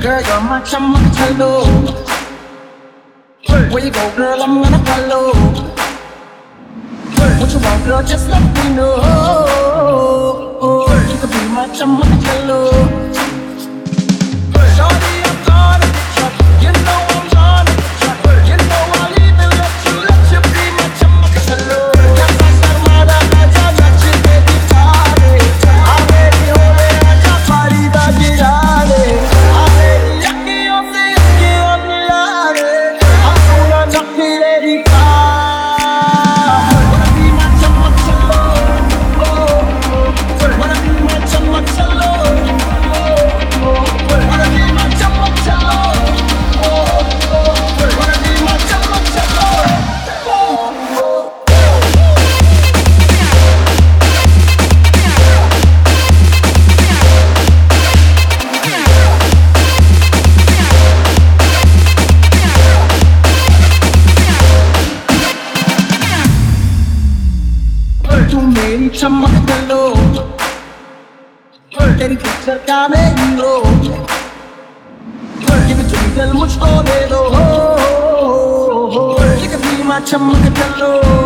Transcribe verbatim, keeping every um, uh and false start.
Girl, you're my chamakalo. Where you go, girl, I'm gonna follow. What you want, girl, just let me know. You could be my chamakalo. Shorty, I'm gonna get you. You know I'm gonna get you. You know I'll even let you, let you be my chamakalo. Casa armada, aja nache baby party. Already hole, aja party da girare. Already yakkiyon se yakkiyon nilare. I'm gonna knock it ready car. Wanna be my chamakalo. Wanna be my chamakalo. Wanna be my chamakalo. Wanna be my chamakalo. तू मेरी चमक लो, तेरी picture का मैं hero, ये भी तुम दिल मुझको दे दो, ये कभी मैं चमक लो.